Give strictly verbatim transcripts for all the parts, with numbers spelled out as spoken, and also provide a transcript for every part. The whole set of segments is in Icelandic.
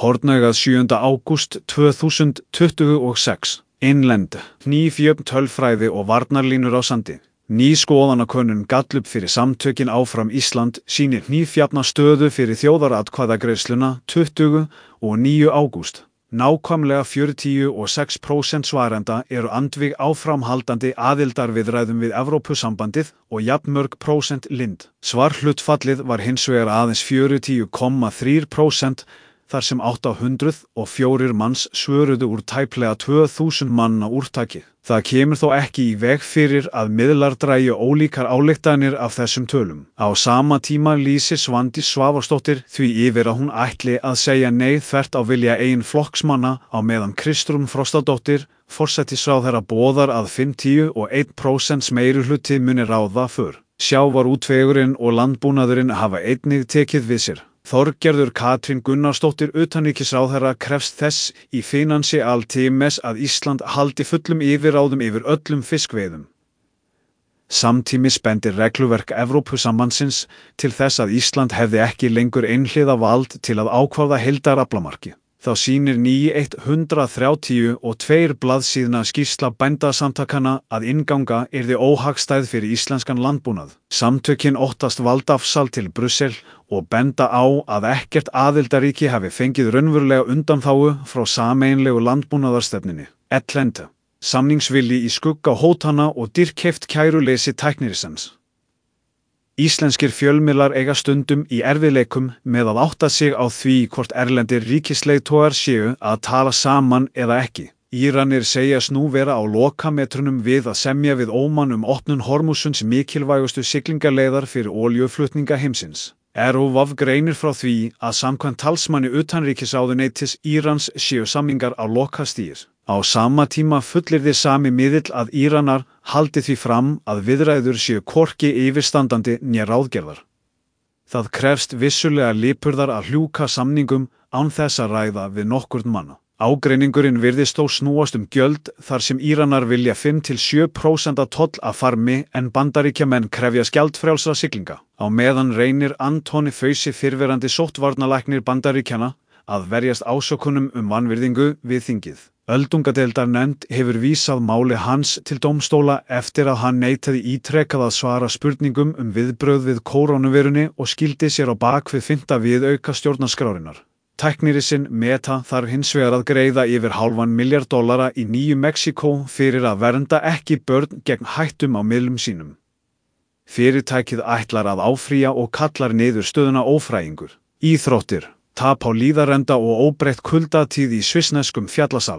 Hornaugað sjöunda ágúst tvö þúsund tuttugu og sex. Innlend, hnífjöfn tölfræði og varnarlínur á sandi. Ný skoðanakönnun gallup fyrir samtökin Áfram Ísland sýnir hnífjafna stöðu fyrir þjóðaratkvæðagreiðsluna tuttugasta og níunda ágúst. Nákvæmlega fjörutíu og sex prósent svarenda eru andvíg áframhaldandi aðildarviðræðum við Evrópusambandið og jafnmörg prósent lind. Svarhlutfallið var hins vegar aðeins fjörutíu komma þrjú prósent þar sem átta hundruð og fjórir manns svöruðu úr tæplega tvö þúsund manna úrtaki. Það kemur þó ekki í veg fyrir að miðlar dragi ólíkar ályktanir af þessum tölum. Á sama tíma lýsir Svandís Svavarsdóttir því yfir að hún ætli að segja nei þvert á vilja eigin flokksmanna á meðan Kristrún Frostadóttir, forsætisráðherra boðar að fimmtíu og eitt prósent meirihluti muni ráða för. Sjávarútvegurinn og landbúnaðurinn hafa einnig tekið við sér. Þorgerður Katrín Gunnarsdóttir utanríkisráðherra krefst þess í Financial Times að Ísland haldi fullum yfirráðum yfir öllum fiskveiðum. Samtímis bendir regluverk Evrópusambandsins til þess að Ísland hefði ekki lengur einhliða vald til að ákvarða heildaraflamarki. Þá sýnir ný hundrað þrjátíu og tvær blaðsíðna skýrsla bændasamtakanna að innganga yrði óhagstæð fyrir íslenskan landbúnað. Samtökin óttast valdafsal til Brussel og benda á að ekkert aðildarríki hafi fengið raunverulega undanþágu frá sameiginlegu landbúnaðarstefnunni. Ellenda, samningsvilji í skugga hótana og dýrkeypt kæruleysi tæknirisins. Íslenskir fjölmiðlar eiga stundum í erfiðleikum með að átta sig á því hvort erlendir ríkisleiðtogar séu að tala saman eða ekki. Íranir segjast nú vera á lokametrunum við að semja við Óman um opnun Hormúsunds mikilvægustu siglingaleiðar fyrir olíuflutninga heimsins. R O V greinir frá því að samkvæmt talsmanni utanríkisráðuneytis Írans séu samningar á lokastigi. Á sama tíma fullyrðir sami miðill að Íranar haldi því fram að viðræður séu hvorki yfirstandandi né ráðgerðar. Það krefst vissulega lipurðar að hljúka samningum án þess að ræða við nokkurn manna. Ágreiningurinn virðist þó snúast um gjöld þar sem Íranar vilja fimm til sjö prósent toll af farmi en Bandaríkjamenn krefjast gjaldfrjálsra siglinga. Á meðan reynir Antoni Fauci fyrrverandi sóttvarnalæknir Bandaríkjanna að verjast ásökunum um vanvirðingu við þingið. Öldungadeildarnefnd hefur vísað máli hans til dómstóla eftir að hann neitaði ítrekað að svara spurningum um viðbrögð við kórónuveirunni og skildi sér á bak við fimmta viðauka stjórnarskrárinnar. Tæknirisinn Meta þarf hins vegar að greiða yfir hálfan milljarð dollara í Nýju Mexíkó fyrir að vernda ekki börn gegn hættum á miðlum sínum. Fyrirtækið ætlar að áfrýja og kallar niður stöðuna ófrægingur. Íþróttir. Tap á líðarenda og óbreytt kuldatíð í svissneskum fjallasal.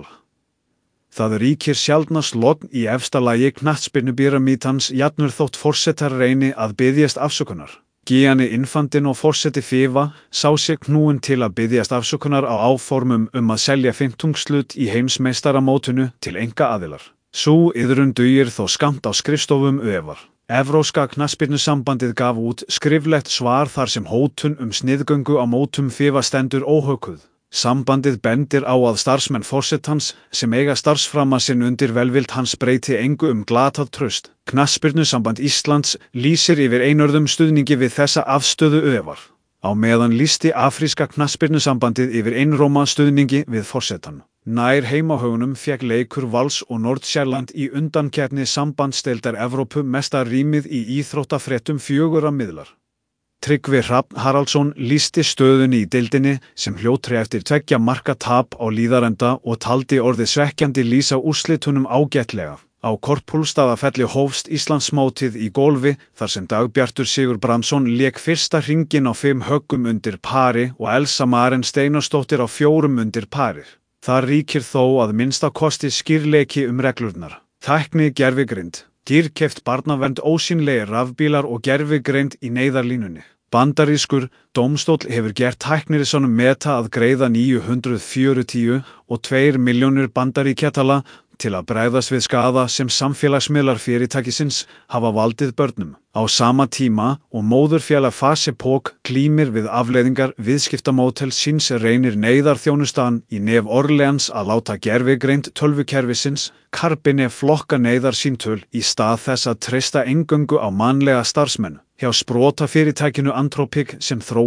Það ríkir sjaldnast logn í efsta lagi knattspyrnupíramítans jafnvel þótt forsetar reyni að biðjast afsökunar. Gianni Infantino forseti FIFA sá sig knúinn til að biðjast afsökunar á áformum um að selja fimmtungslut í heimsmeistaramótinu til einkaaðilar. Sú iðrun dugir þó skammt á skrifstofum UEFA. Evrópska knattspyrnusambandið gaf út skriflegt svar þar sem hótun um sniðgöngu á mótum FIFA stendur óhökuð. Sambandið bendir á að starfsmenn forsetans sem eiga starfsframa sinn undir velvild hans breyti engu um glatað traust. Knattspyrnusamband Íslands lýsir yfir einörðum stuðningi við þessa afstöðu UEFA. Á meðan lýsti afríska knattspyrnusambandið yfir einróma stuðningi við forsetan. Nær heimahögunum fékk leikur Vals og Nordsjælland í undankeppni sambandsdeildar Evrópu mesta rýmið í íþróttafréttum fjögurra miðlar. Tryggvi Hrafn Haraldsson lýsti stöðunni í deildinni sem hljótri eftir tveggja marka tap á líðarenda og taldi orðið svekkjandi lýsa úrslitunum ágætlega. Á Korpúlfsstaðafelli hófst Íslandsmótið í golfi þar sem Dagbjartur Sigurbrandsson lék fyrsta hringinn á fimm höggum undir pari og Elsa Maren Steinarsdóttir á fjórum undir pari. Þar ríkir þó að minnsta kosti skýrleiki um reglurnar. Tækni gervigreind, dýrkeypt barnavernd ósýnlegir rafbílar og gervigreind í neyðarlínunni. Bandarískur dómstóll hefur gert tæknirissanum Meta að greiða níu hundruð fjörutíu og tvær milljónir bandaríkjadala til að bregðast við skaða sem samfélagsmiðlar fyrirtækisins hafa valdið börnum. Á sama tíma og móðurfélag Facebook glímir við afleiðingar viðskiptamódels síns reynir neyðarþjónustan í Nef Orleans að láta gervigreind tölvukerfisins Carbine flokka neyðarsíntöl í stað þess að treysta eingöngu á mannlega starfsmenn. Hjá sprotafyrirtækinu Anthropic sem þróar,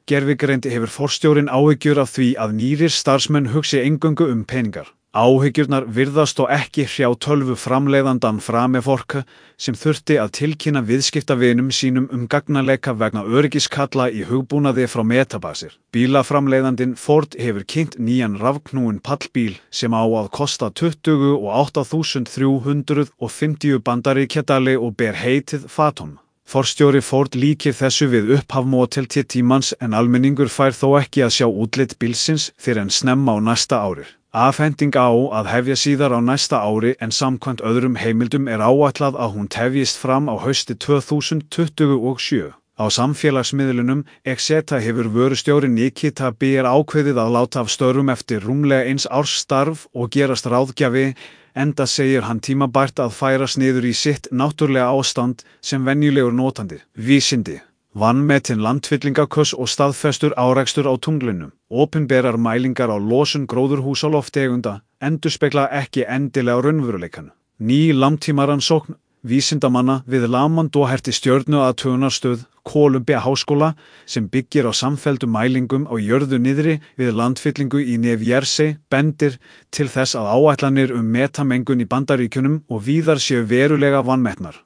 gervigreind hefur forstjórinn áhyggjur af því að nýrir starfsmenn hugsi eingöngu um peningar. Áhyggjurnar virðast þó ekki hrjá tölvu framleiðandann Framefork sem þurfti að tilkynna viðskiptavinum sínum um gagnaleika vegna öryggiskalla í hugbúnaði frá Metabasir. Bílaframleiðandinn Ford hefur kynnt nýjan rafknúinn pallbíl sem á að kosta tuttugu og átta þúsund þrjú hundruð fimmtíu bandaríkjadali og ber heitið Phantom. Forstjóri Ford líkir þessu við upphaf Model T tímans en almenningur fær þó ekki að sjá útlit bílsins fyrir en snemma á næsta ári. Afhending á að hefja síðar á næsta ári en samkvæmt öðrum heimildum er áætlað að hún tefjist fram á hausti tvö þúsund tuttugu og sjö. Á samfélagsmiðlunum Exeta hefur vörustjóri Nikita B R ákveðið að láta af störfum eftir rúmlega eins árs starf og gerast ráðgjafi, enda segir hann tímabært að færast niður í sitt náttúrlega ástand sem venjulegur notandi. Vísindi. Vanmetinn landfyllingaköss og staðfestur árekstur á tunglinu. Opinberar mælingar á losun gróðurhúsalofttegunda endurspegla ekki endilega raunveruleikann. Ný langtímarannsókn vísindamanna við Lamont Doherty stjörnuathugunarstöð Columbia háskóla sem byggir á samfelldum mælingum á jörðu niðri við landfyllingu í New Jersey bendir til þess að áætlanir um metamengun í Bandaríkjunum og víðar séu verulega vanmetnar.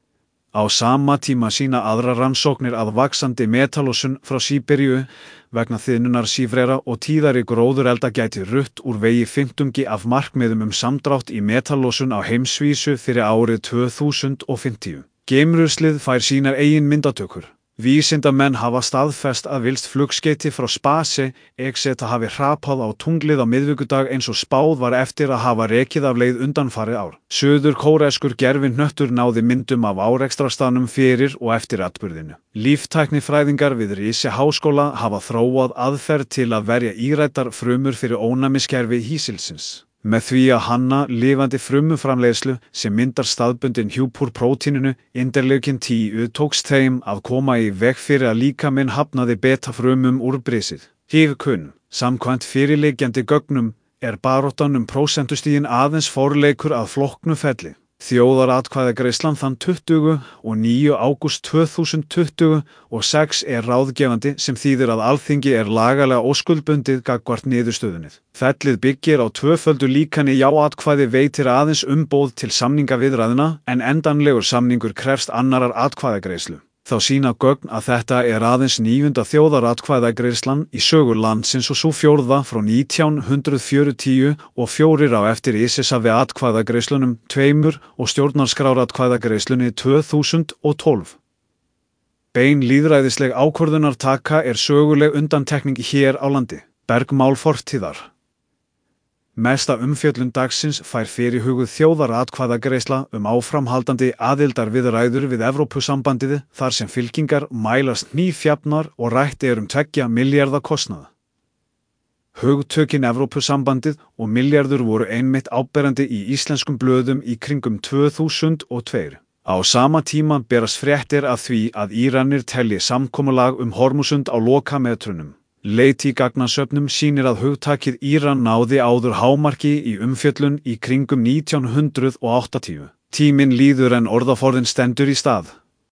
Á sama tíma sýna aðrar rannsóknir að vaxandi metallosun frá Síberíu vegna þiðnunar sífrera og tíðari gróðurelda gæti rutt úr vegi fimmtungi af markmiðum um samdrátt í metallosun á heimsvísu fyrir árið tvö þúsund fimmtíu. Geimruslið fær sínar eigin myndatökur. Vísindamenn hafa staðfest að vilst flugskeyti frá Space Exeta hafi hrapað á tunglið á miðvikudag eins og spáð var eftir að hafa rekið af leið undanfarið ár. Suður kóreskur gervihnöttur náði myndum af árekstrarstaðnum fyrir og eftir atburðinu. Líftæknifræðingar við Rise háskóla hafa þróað aðferð til að verja írættar frumur fyrir ónæmiskerfi hýsilsins. Með því að hanna lifandi frumuframleiðslu sem myndar staðbundin hjúpur prótíninu interleukin tíu tókst þeim að koma í veg fyrir að líkaminn hafnaði beta-frumum úr brisið. Hífkunn, samkvæmt fyrirliggjandi gögnum, er baráttan um prósentustigin aðeins forleikur að flóknu ferli. Þjóðaratkvæðagreiðslan þann tuttugasta og níunda ágúst tvö þúsund tuttugu og sex er ráðgefandi sem þýðir að Alþingi er lagalega óskuldbundið gagnvart niðurstöðunni. Fellið byggir á tvöföldu líkani já-atkvæði veitir aðeins umboð til samningaviðræðna en endanlegur samningur krefst annarar atkvæðagreiðslu. Þá sýna gögn að þetta er aðeins níunda þjóðaratkvæðagreiðslan í sögu landsins og sú fjórða frá nítján hundrað fjörutíu og fjórir á eftir ISIS við atkvæðagreiðslunum tveimur og stjórnarskráratkvæðagreiðslunni tvö þúsund og tólf. Bein lýðræðisleg ákvörðunartaka er söguleg undantekning hér á landi. Bergmál fortíðar. Mesta umfjöllun dagsins fær fyrirhuguð þjóðaratkvæðagreiðsla um áframhaldandi aðildarviðræður við Evrópusambandið þar sem fylkingar mælast hnífjafnar og rætt er um tveggja milljarða kostnað. Hugtökin Evrópusambandið og milljarður voru einmitt áberandi í íslenskum blöðum í kringum tvö þúsund og tvö. Á sama tíma berast fréttir af því að Íranir telji samkomulag um Hormúsund á lokametrunum. Leit í gagnasöfnum sýnir að hugtakið Íran náði áður hámarki í umfjöllun í kringum nítján hundrað áttatíu. Tíminn líður en orðaforðinn stendur í stað.